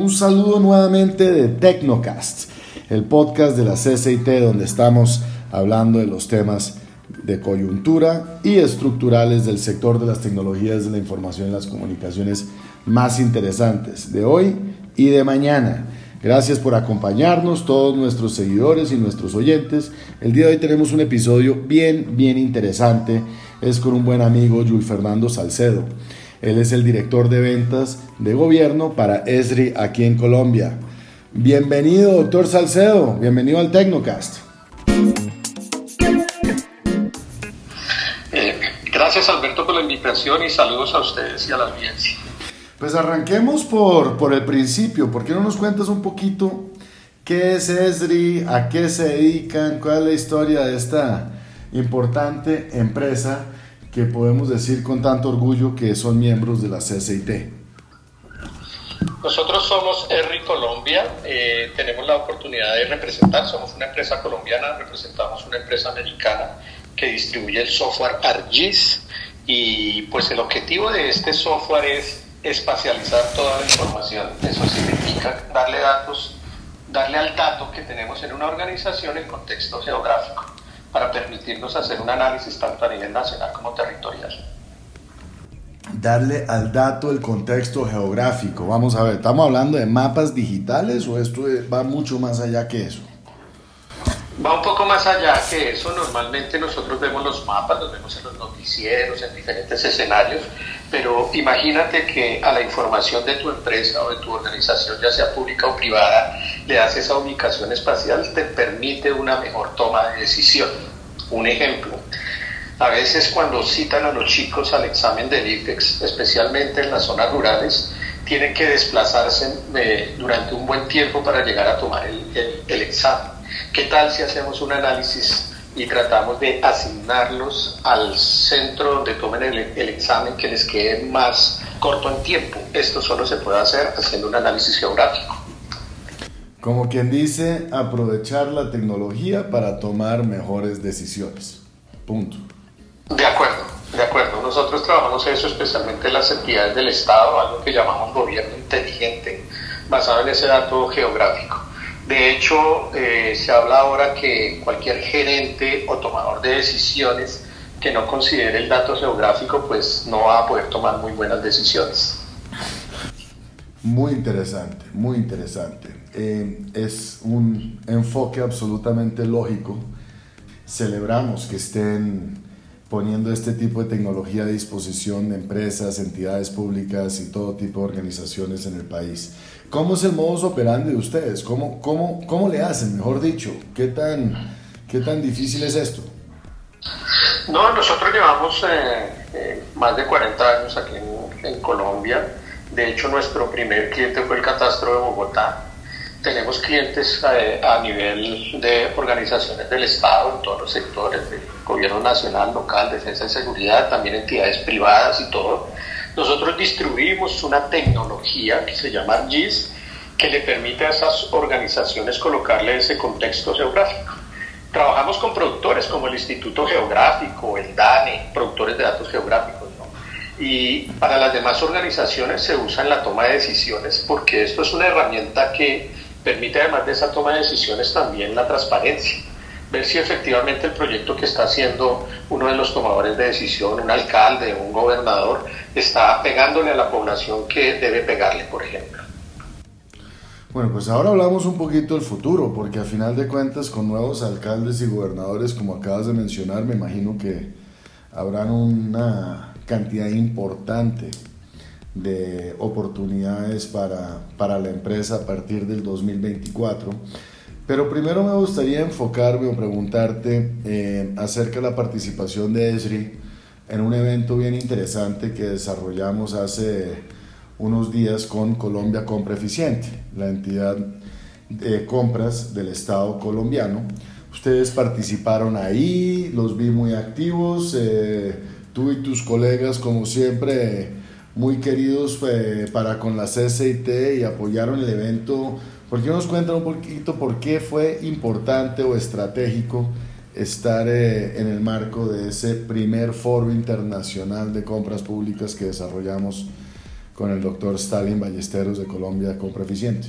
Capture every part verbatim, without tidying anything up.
Un saludo nuevamente de Tecnocast, el podcast de la C C I T donde estamos hablando de los temas de coyuntura y estructurales del sector de las tecnologías de la información y las comunicaciones más interesantes de hoy y de mañana. Gracias por acompañarnos, todos nuestros seguidores y nuestros oyentes. El día de hoy tenemos un episodio bien, bien interesante. Es con un buen amigo, Jules Fernando Salcedo. Él es el director de ventas de gobierno para Esri aquí en Colombia. Bienvenido, doctor Salcedo. Bienvenido al Tecnocast. Eh, gracias, Alberto, por la invitación y saludos a ustedes y a la audiencia. Pues arranquemos por, por el principio. ¿Por qué no nos cuentas un poquito qué es Esri, a qué se dedican, cuál es la historia de esta importante empresa que podemos decir con tanto orgullo que son miembros de la C C I T? Nosotros somos Esri Colombia, eh, tenemos la oportunidad de representar, somos una empresa colombiana, representamos una empresa americana que distribuye el software ArcGIS, y pues el objetivo de este software es espacializar toda la información. Eso significa darle datos, darle al dato que tenemos en una organización el contexto geográfico, para permitirnos hacer un análisis tanto a nivel nacional como territorial. Darle al dato el contexto geográfico. Vamos a ver, ¿estamos hablando de mapas digitales o esto va mucho más allá que eso? Va un poco más allá que eso. Normalmente nosotros vemos los mapas, los vemos en los noticieros, en diferentes escenarios, pero imagínate que a la información de tu empresa o de tu organización, ya sea pública o privada, le das esa ubicación espacial, te permite una mejor toma de decisión. Un ejemplo, a veces cuando citan a los chicos al examen del IFEX, especialmente en las zonas rurales, tienen que desplazarse eh, durante un buen tiempo para llegar a tomar el, el, el examen. ¿Qué tal si hacemos un análisis y tratamos de asignarlos al centro donde tomen el, el examen que les quede más corto en tiempo? Esto solo se puede hacer haciendo un análisis geográfico. Como quien dice, aprovechar la tecnología para tomar mejores decisiones. Punto. De acuerdo, de acuerdo. Nosotros trabajamos eso especialmente en las entidades del Estado, algo que llamamos gobierno inteligente, basado en ese dato geográfico. De hecho, eh, se habla ahora que cualquier gerente o tomador de decisiones que no considere el dato geográfico, pues no va a poder tomar muy buenas decisiones. Muy interesante, muy interesante. Eh, es un enfoque absolutamente lógico. Celebramos que estén poniendo este tipo de tecnología a disposición de empresas, entidades públicas y todo tipo de organizaciones en el país. ¿Cómo es el modus operandi de ustedes? ¿Cómo, cómo, cómo le hacen, mejor dicho? ¿Qué tan, qué tan difícil es esto? No, nosotros llevamos eh, eh, más de cuarenta años aquí en, en Colombia. De hecho, nuestro primer cliente fue el Catastro de Bogotá. Tenemos clientes eh, a nivel de organizaciones del Estado, en todos los sectores, de gobierno nacional, local, defensa y seguridad, también entidades privadas y todo. Nosotros distribuimos una tecnología que se llama ArcGIS, que le permite a esas organizaciones colocarle ese contexto geográfico. Trabajamos con productores como el Instituto Geográfico, el DANE, productores de datos geográficos, ¿no? Y para las demás organizaciones se usa en la toma de decisiones, porque esto es una herramienta que permite, además de esa toma de decisiones, también la transparencia. Ver si efectivamente el proyecto que está haciendo uno de los tomadores de decisión, un alcalde, un gobernador, está pegándole a la población que debe pegarle, por ejemplo. Bueno, pues ahora hablamos un poquito del futuro, porque a final de cuentas con nuevos alcaldes y gobernadores, como acabas de mencionar, me imagino que habrán una cantidad importante de oportunidades para, para la empresa a partir del dos mil veinticuatro. Pero primero me gustaría enfocarme o preguntarte eh, acerca de la participación de Esri en un evento bien interesante que desarrollamos hace unos días con Colombia Compra Eficiente, la entidad de compras del Estado colombiano. Ustedes participaron ahí, los vi muy activos, eh, tú y tus colegas como siempre muy queridos eh, para con la C C I T y apoyaron el evento. ¿Por qué nos cuentan un poquito por qué fue importante o estratégico estar eh, en el marco de ese primer foro internacional de compras públicas que desarrollamos con el doctor Stalin Ballesteros de Colombia Compra Eficiente?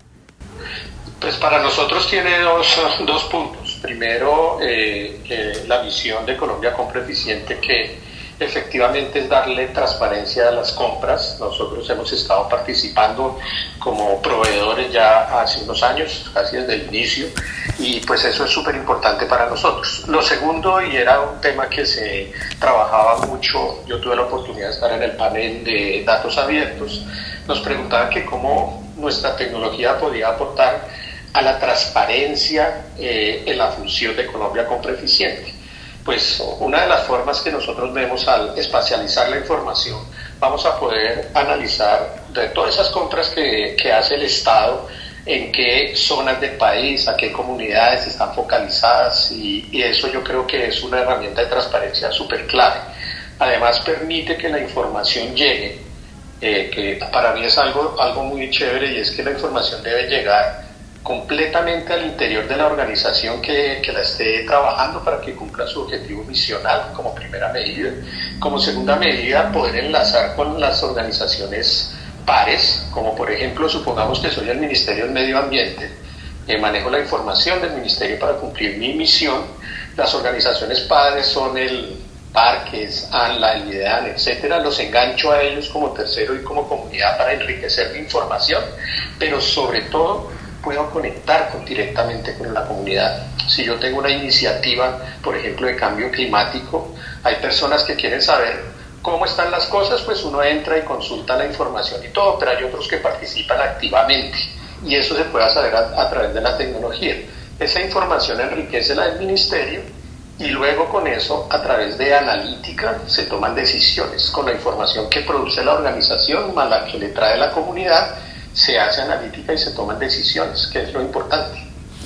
Pues para nosotros tiene dos, dos puntos. Primero, eh, eh, la visión de Colombia Compra Eficiente, que efectivamente es darle transparencia a las compras. Nosotros hemos estado participando como proveedores ya hace unos años, casi desde el inicio, y pues eso es súper importante para nosotros. Lo segundo, y era un tema que se trabajaba mucho, yo tuve la oportunidad de estar en el panel de datos abiertos, nos preguntaban que cómo nuestra tecnología podía aportar a la transparencia eh, en la función de Colombia Compra Eficiente. Pues una de las formas que nosotros vemos al espacializar la información, vamos a poder analizar de todas esas compras que, que hace el Estado, en qué zonas del país, a qué comunidades están focalizadas, y, y eso yo creo que es una herramienta de transparencia súper clave. Además permite que la información llegue, eh, que para mí es algo, algo muy chévere, y es que la información debe llegar completamente al interior de la organización que, que la esté trabajando para que cumpla su objetivo misional como primera medida. Como segunda medida, poder enlazar con las organizaciones pares, como por ejemplo, supongamos que soy el Ministerio del Medio Ambiente, eh, manejo la información del Ministerio para cumplir mi misión. Las organizaciones padres son el Parques, ANLA, el IDEAN, etcétera. Los engancho a ellos como tercero y como comunidad para enriquecer mi información, pero sobre todo puedo conectar con, directamente con la comunidad. Si yo tengo una iniciativa, por ejemplo, de cambio climático, hay personas que quieren saber cómo están las cosas, pues uno entra y consulta la información y todo, pero hay otros que participan activamente, y eso se puede saber a, a través de la tecnología. Esa información enriquece la del ministerio, y luego con eso, a través de analítica, se toman decisiones. Con la información que produce la organización, más la que le trae la comunidad, se hace analítica y se toman decisiones, que es lo importante.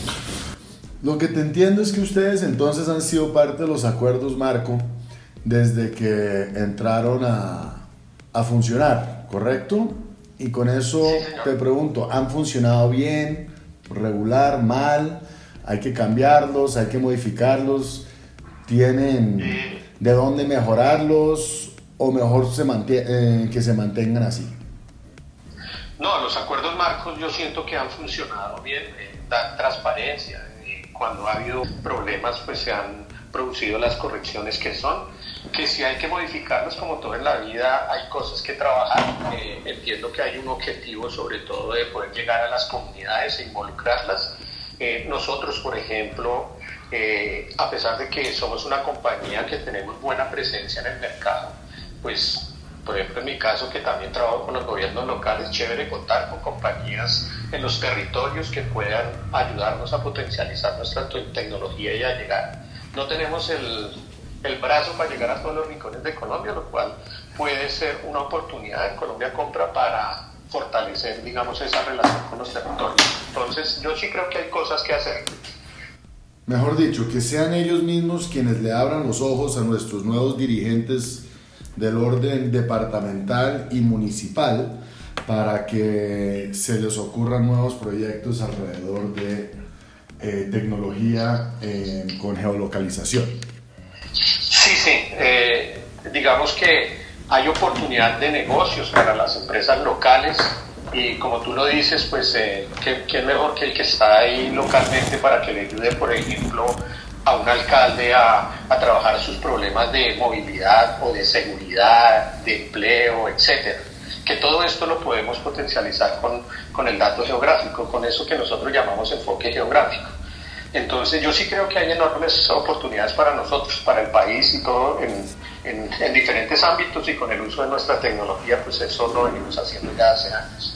Lo que te entiendo es que ustedes entonces han sido parte de los acuerdos marco desde que entraron a, a funcionar, ¿correcto? Y con eso sí, te pregunto, ¿han funcionado bien, regular, mal? ¿Hay que cambiarlos, hay que modificarlos? ¿Tienen eh, de dónde mejorarlos o mejor se mantie- eh, que se mantengan así? No, los acuerdos marcos yo siento que han funcionado bien, eh, dan transparencia. Eh, cuando ha habido problemas, pues se han producido las correcciones que son. Que si hay que modificarlos, como todo en la vida, hay cosas que trabajar. Eh, entiendo que hay un objetivo, sobre todo, de poder llegar a las comunidades e involucrarlas. Eh, nosotros, por ejemplo, eh, a pesar de que somos una compañía que tenemos buena presencia en el mercado, pues por ejemplo, en mi caso, que también trabajo con los gobiernos locales, chévere contar con compañías en los territorios que puedan ayudarnos a potencializar nuestra tecnología y a llegar. No tenemos el, el brazo para llegar a todos los rincones de Colombia, lo cual puede ser una oportunidad en Colombia Compra para fortalecer, digamos, esa relación con los territorios. Entonces, yo sí creo que hay cosas que hacer. Mejor dicho, que sean ellos mismos quienes le abran los ojos a nuestros nuevos dirigentes del orden departamental y municipal para que se les ocurran nuevos proyectos alrededor de eh, tecnología eh, con geolocalización. Sí, sí, eh, digamos que hay oportunidad de negocios para las empresas locales, y como tú lo dices, pues eh, ¿qué, qué mejor que el que está ahí localmente para que le ayude, por ejemplo, a un alcalde a, a trabajar sus problemas de movilidad o de seguridad, de empleo, etcétera. Que todo esto lo podemos potencializar con, con el dato geográfico, con eso que nosotros llamamos enfoque geográfico. Entonces yo sí creo que hay enormes oportunidades para nosotros, para el país y todo en, en, en diferentes ámbitos, y con el uso de nuestra tecnología, pues eso lo venimos haciendo ya hace años.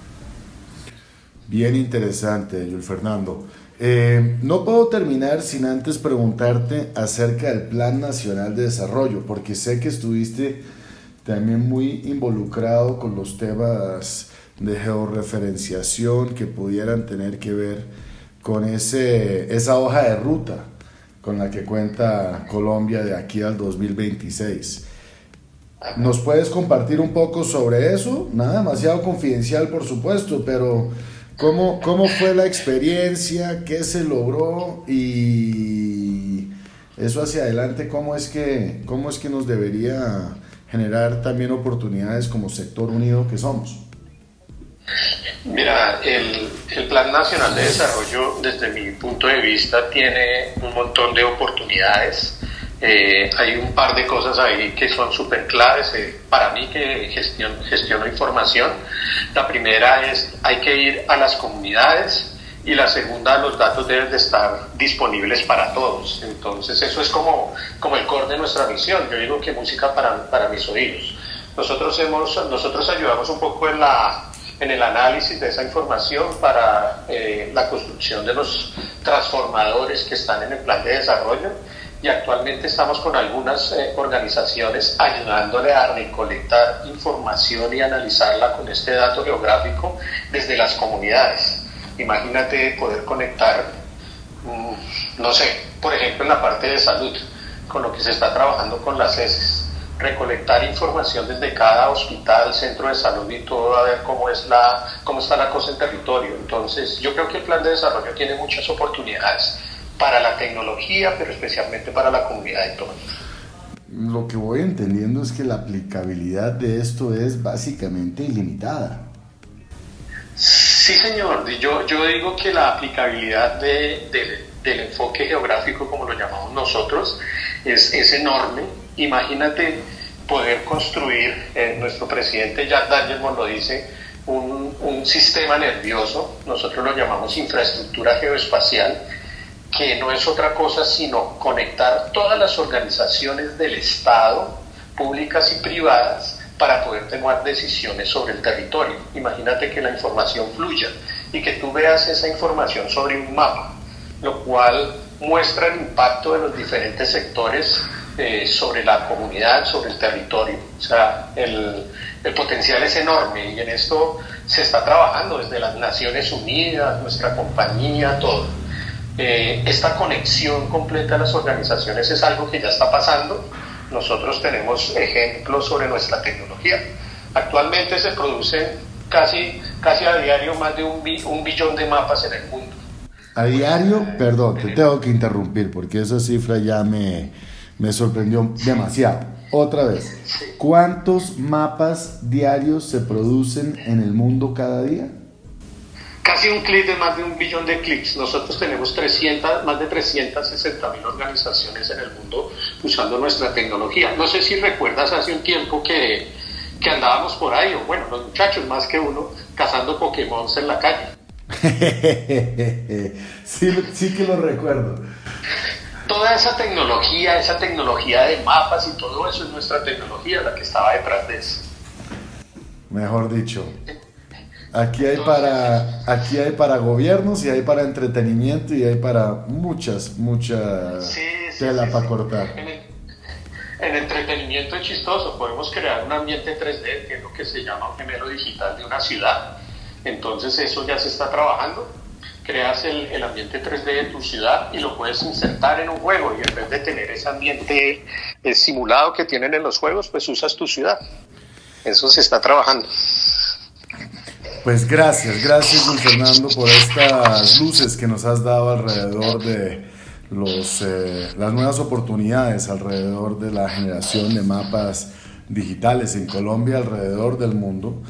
Bien interesante, Yul Fernando. Eh, no puedo terminar sin antes preguntarte acerca del Plan Nacional de Desarrollo, porque sé que estuviste también muy involucrado con los temas de georreferenciación que pudieran tener que ver con ese, esa hoja de ruta con la que cuenta Colombia de aquí al dos mil veintiséis. ¿Nos puedes compartir un poco sobre eso? Nada demasiado confidencial, por supuesto, pero ¿cómo, cómo fue la experiencia? ¿Qué se logró? Y eso hacia adelante, ¿cómo es que, cómo es que nos debería generar también oportunidades como sector unido que somos? Mira, el, el Plan Nacional de Desarrollo, desde mi punto de vista, tiene un montón de oportunidades. Eh, hay un par de cosas ahí que son súper claves eh, para mí que gestion, gestiono información. La primera es, hay que ir a las comunidades, y la segunda, los datos deben de estar disponibles para todos. Entonces eso es como, como el core de nuestra misión. Yo digo que música para, para mis oídos. Nosotros, hemos, nosotros ayudamos un poco en, la, en el análisis de esa información para eh, la construcción de los transformadores que están en el plan de desarrollo, y actualmente estamos con algunas eh, organizaciones ayudándole a recolectar información y analizarla con este dato geográfico desde las comunidades. Imagínate poder conectar, mmm, no sé, por ejemplo en la parte de salud, con lo que se está trabajando con las E S Es, recolectar información desde cada hospital, centro de salud y todo, a ver cómo es la, cómo está la cosa en territorio. Entonces yo creo que el plan de desarrollo tiene muchas oportunidades para la tecnología, pero especialmente para la comunidad y todo. Lo que voy entendiendo es que la aplicabilidad de esto es básicamente ilimitada. Sí, señor. Yo, yo digo que la aplicabilidad de, de, del enfoque geográfico, como lo llamamos nosotros, es, es enorme. Imagínate poder construir, eh, nuestro presidente Jack Dangermond lo dice, un, un sistema nervioso, nosotros lo llamamos infraestructura geoespacial, que no es otra cosa sino conectar todas las organizaciones del Estado, públicas y privadas, para poder tomar decisiones sobre el territorio. Imagínate que la información fluya y que tú veas esa información sobre un mapa, lo cual muestra el impacto de los diferentes sectores eh, sobre la comunidad, sobre el territorio. O sea, el, el potencial es enorme, y en esto se está trabajando desde las Naciones Unidas, nuestra compañía, todo. Eh, esta conexión completa a las organizaciones es algo que ya está pasando. Nosotros tenemos ejemplos sobre nuestra tecnología. Actualmente se producen casi, casi a diario más de un, bi, un billón de mapas en el mundo. A diario, perdón, te tengo que interrumpir porque esa cifra ya me, me sorprendió demasiado. Otra vez, ¿cuántos mapas diarios se producen en el mundo cada día? Casi un clic de más de un billón de clics. Nosotros tenemos trescientas, más de trescientas sesenta mil organizaciones en el mundo usando nuestra tecnología. No sé si recuerdas hace un tiempo que, que andábamos por ahí, o bueno, los muchachos más que uno, cazando Pokémon en la calle. sí, sí que lo recuerdo. Toda esa tecnología, esa tecnología de mapas y todo eso es nuestra tecnología la que estaba detrás de eso. Mejor dicho. Aquí hay para aquí hay para gobiernos y hay para entretenimiento y hay para muchas, muchas sí, sí, tela sí, para sí. cortar. En, el, en entretenimiento es chistoso, podemos crear un ambiente tres D, que es lo que se llama un gemelo digital de una ciudad. Entonces eso ya se está trabajando. Creas el, el ambiente tres D de tu ciudad y lo puedes insertar en un juego, y en vez de tener ese ambiente el simulado que tienen en los juegos, pues usas tu ciudad. Eso se está trabajando. Pues gracias, gracias Luis Fernando por estas luces que nos has dado alrededor de los, eh, las nuevas oportunidades alrededor de la generación de mapas digitales en Colombia, alrededor del mundo.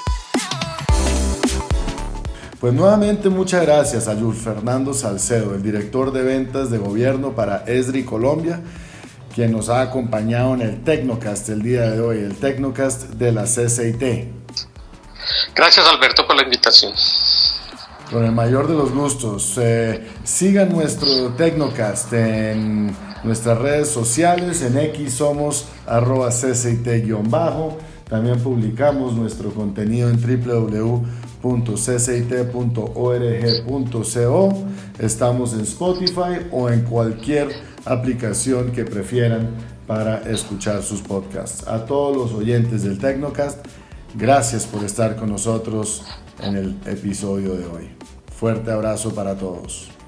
Pues nuevamente muchas gracias a Luis Fernando Salcedo, el director de ventas de gobierno para Esri Colombia, quien nos ha acompañado en el Tecnocast el día de hoy, el Tecnocast de la C C I T. Gracias, Alberto, por la invitación. Con el mayor de los gustos. Eh, sigan nuestro Tecnocast en nuestras redes sociales. En X somos arroba C C I T guión bajo. También publicamos nuestro contenido en doble u doble u doble u punto c c i t punto org punto co. Estamos en Spotify o en cualquier aplicación que prefieran para escuchar sus podcasts. A todos los oyentes del Tecnocast, gracias por estar con nosotros en el episodio de hoy. Fuerte abrazo para todos.